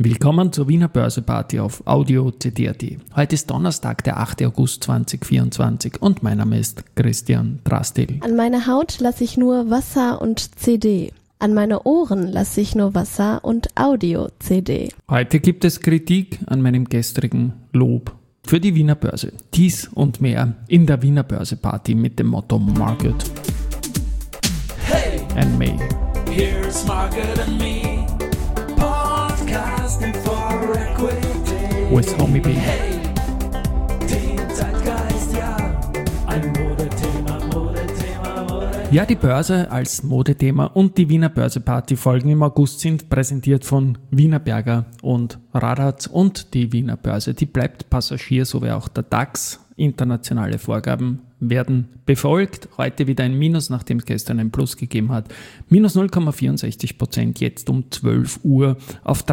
Willkommen zur Wiener Börse-Party auf Audio CD.at. Heute ist Donnerstag, der 8. August 2024 und mein Name ist Christian Drastil. An meine Haut lasse ich nur Wasser und CD. An meine Ohren lasse ich nur Wasser und Audio-CD. Heute gibt es Kritik an meinem gestrigen Lob für die Wiener Börse. Dies und mehr in der Wiener Börse-Party mit dem Motto Market and Me. Here's Market and Me. Podcasting for Equity. With Homie B. Hey, den Zeitgeist, ja. Ein Modethema. Ja, die Börse als Modethema und die Wiener Börse-Party Folgen im August sind präsentiert von Wienerberger und Radatz, und die Wiener Börse, die bleibt Passagier, so wie auch der DAX. Internationale Vorgaben werden befolgt. Heute wieder ein Minus, nachdem es gestern ein Plus gegeben hat. Minus 0,64%, jetzt um 12 Uhr auf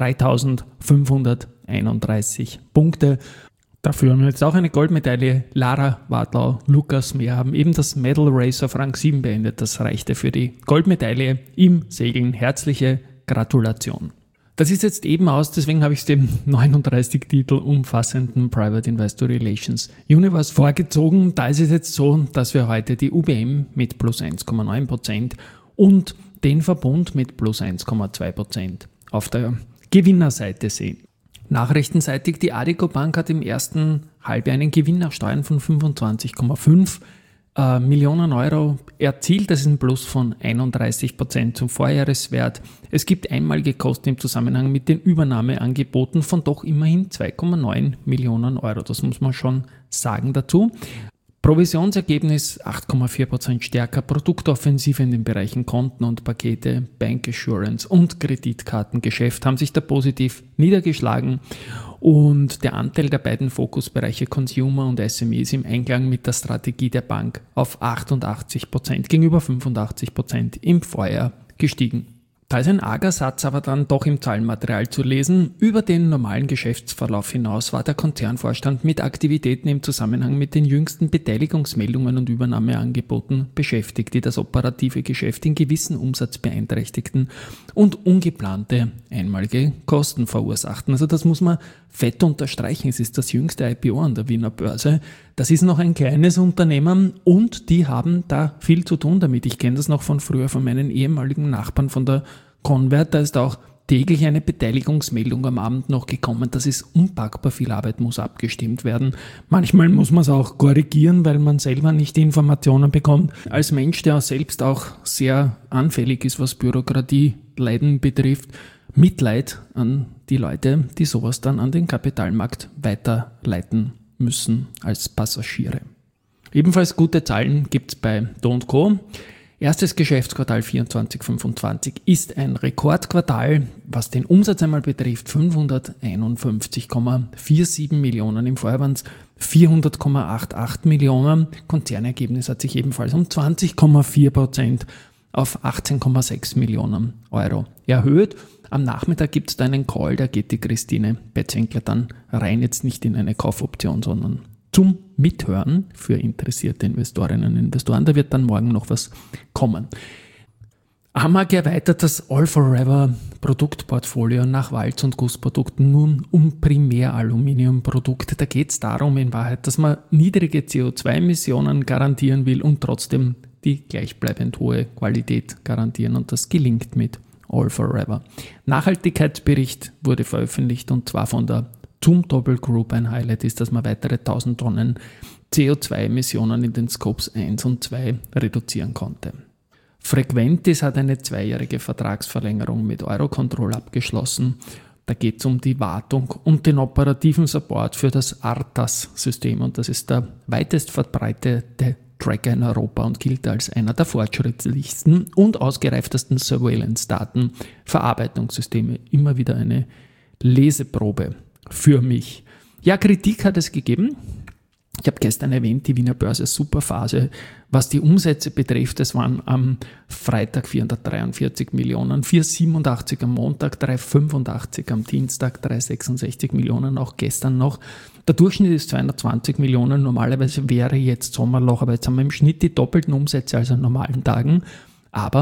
3.531 Punkte. Dafür haben wir jetzt auch eine Goldmedaille. Lara Wadlau, Lukas Mehr haben eben das Medal Race auf Rang 7 beendet. Das reichte für die Goldmedaille im Segeln. Herzliche Gratulation. Das ist jetzt eben aus, deswegen habe ich es dem 39 Titel umfassenden Private Investor Relations Universe vorgezogen. Da ist es jetzt so, dass wir heute die UBM mit plus 1,9% und den Verbund mit plus 1,2% auf der Gewinnerseite sehen. Nachrichtenseitig, die Addiko Bank hat im ersten Halbjahr einen Gewinn nach Steuern von 25,5 Millionen Euro erzielt. Das ist ein Plus von 31% zum Vorjahreswert. Es gibt einmalige Kosten im Zusammenhang mit den Übernahmeangeboten von doch immerhin 2,9 Millionen Euro. Das muss man schon sagen dazu. Provisionsergebnis 8,4% stärker, Produktoffensive in den Bereichen Konten und Pakete, Bank Assurance und Kreditkartengeschäft haben sich da positiv niedergeschlagen, und der Anteil der beiden Fokusbereiche Consumer und SME ist im Einklang mit der Strategie der Bank auf 88% gegenüber 85% im Vorjahr gestiegen. Da ist ein arger Satz aber dann doch im Zahlenmaterial zu lesen. Über den normalen Geschäftsverlauf hinaus war der Konzernvorstand mit Aktivitäten im Zusammenhang mit den jüngsten Beteiligungsmeldungen und Übernahmeangeboten beschäftigt, die das operative Geschäft in gewissen Umsatz beeinträchtigten und ungeplante einmalige Kosten verursachten. Also das muss man fett unterstreichen. Es ist das jüngste IPO an der Wiener Börse. Das ist noch ein kleines Unternehmen und die haben da viel zu tun damit. Ich kenne das noch von früher von meinen ehemaligen Nachbarn von der Convert. Da ist auch täglich eine Beteiligungsmeldung am Abend noch gekommen. Das ist unpackbar viel Arbeit, muss abgestimmt werden. Manchmal muss man es auch korrigieren, weil man selber nicht die Informationen bekommt. Als Mensch, der selbst auch sehr anfällig ist, was Bürokratieleiden betrifft, Mitleid an die Leute, die sowas dann an den Kapitalmarkt weiterleiten müssen als Passagiere. Ebenfalls gute Zahlen gibt es bei Do & Co. Erstes Geschäftsquartal 24/25 ist ein Rekordquartal, was den Umsatz einmal betrifft, 551,47 Millionen, im Vorjahr waren es 400,88 Millionen. Konzernergebnis hat sich ebenfalls um 20,4% auf 18,6 Millionen Euro erhöht. Am Nachmittag gibt es da einen Call, da geht die Christine Betzwinkler dann rein, jetzt nicht in eine Kaufoption, sondern zum Mithören für interessierte Investorinnen und Investoren. Da wird dann morgen noch was kommen. AMAG erweitert das All Forever Produktportfolio nach Walz- und Gussprodukten nun um Primäraluminiumprodukte. Da geht es darum in Wahrheit, dass man niedrige CO2-Emissionen garantieren will und trotzdem die gleichbleibend hohe Qualität garantieren, und das gelingt mit All Forever. Nachhaltigkeitsbericht wurde veröffentlicht, und zwar von der Zumtobel Group. Ein Highlight ist, dass man weitere 1000 Tonnen CO2-Emissionen in den Scopes 1 und 2 reduzieren konnte. Frequentis hat eine 2-jährige Vertragsverlängerung mit Eurocontrol abgeschlossen. Da geht es um die Wartung und den operativen Support für das ARTAS-System, und das ist der weitest verbreitete Tracker in Europa und gilt als einer der fortschrittlichsten und ausgereiftesten Surveillance-Datenverarbeitungssysteme. Immer wieder eine Leseprobe für mich. Ja, Kritik hat es gegeben. Ich habe gestern erwähnt, die Wiener Börse Superphase. Was die Umsätze betrifft, es waren am Freitag 443 Millionen, 487 am Montag, 385 am Dienstag, 366 Millionen auch gestern noch. Der Durchschnitt ist 220 Millionen, normalerweise wäre jetzt Sommerloch, aber jetzt haben wir im Schnitt die doppelten Umsätze als an normalen Tagen. Aber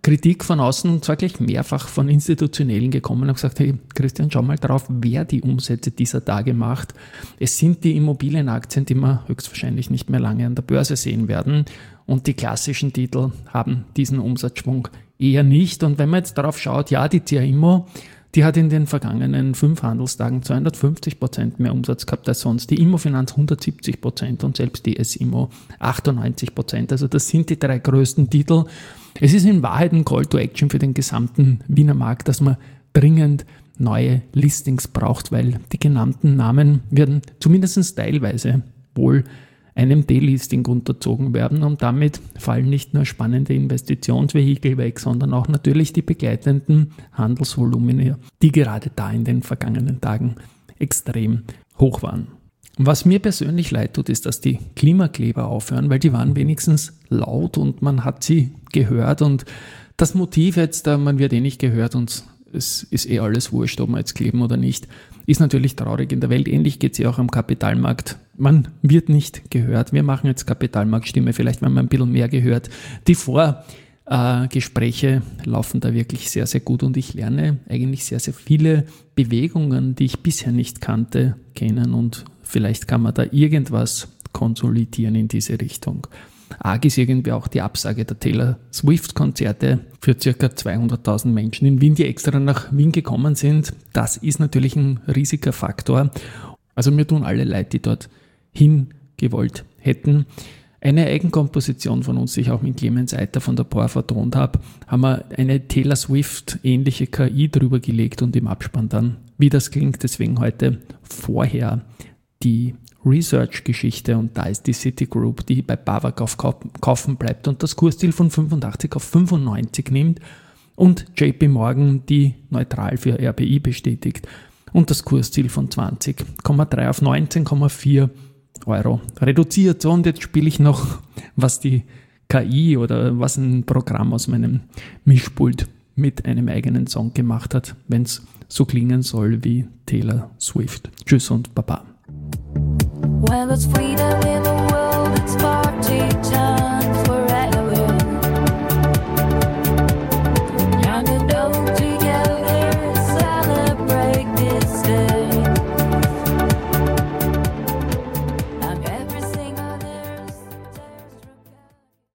Kritik von außen und zwar gleich mehrfach von Institutionellen gekommen und gesagt, hey Christian, schau mal drauf, wer die Umsätze dieser Tage macht. Es sind die Immobilienaktien, die wir höchstwahrscheinlich nicht mehr lange an der Börse sehen werden und die klassischen Titel haben diesen Umsatzschwung eher nicht. Und wenn man jetzt darauf schaut, ja, die CA Immo, die hat in den vergangenen 5 Handelstagen 250% mehr Umsatz gehabt als sonst. Die Immofinanz 170% und selbst die S-Immo 98%. Also das sind die 3 größten Titel. Es ist in Wahrheit ein Call to Action für den gesamten Wiener Markt, dass man dringend neue Listings braucht, weil die genannten Namen werden zumindest teilweise wohl einem Delisting unterzogen werden und damit fallen nicht nur spannende Investitionsvehikel weg, sondern auch natürlich die begleitenden Handelsvolumina, die gerade da in den vergangenen Tagen extrem hoch waren. Was mir persönlich leid tut, ist, dass die Klimakleber aufhören, weil die waren wenigstens laut und man hat sie gehört und das Motiv jetzt, man wird nicht gehört und es ist alles wurscht, ob wir jetzt kleben oder nicht, ist natürlich traurig in der Welt. Ähnlich geht es ja auch am Kapitalmarkt. Man wird nicht gehört. Wir machen jetzt Kapitalmarktstimme, vielleicht werden wir ein bisschen mehr gehört. Die Vorgespräche laufen da wirklich sehr, sehr gut und ich lerne eigentlich sehr, sehr viele Bewegungen, die ich bisher nicht kannte, kennen und vielleicht kann man da irgendwas konsolidieren in diese Richtung. Arg ist irgendwie auch die Absage der Taylor Swift-Konzerte für ca. 200.000 Menschen in Wien, die extra nach Wien gekommen sind. Das ist natürlich ein riesiger Faktor. Also mir tun alle leid, die dort hingewollt hätten. Eine Eigenkomposition von uns, die ich auch mit Clemens Eiter von der POR vertont habe, haben wir eine Taylor Swift-ähnliche KI drüber gelegt und im Abspann dann, wie das klingt. Deswegen heute vorher die Research-Geschichte und da ist die Citigroup, die bei BAWAG auf Kaufen bleibt und das Kursziel von 85 auf 95 nimmt und JP Morgan, die neutral für RBI bestätigt und das Kursziel von 20,3 auf 19,4 Euro reduziert. So, und jetzt spiele ich noch, was die KI oder was ein Programm aus meinem Mischpult mit einem eigenen Song gemacht hat, wenn es so klingen soll wie Taylor Swift. Tschüss und Baba. Well, it's freedom in the world.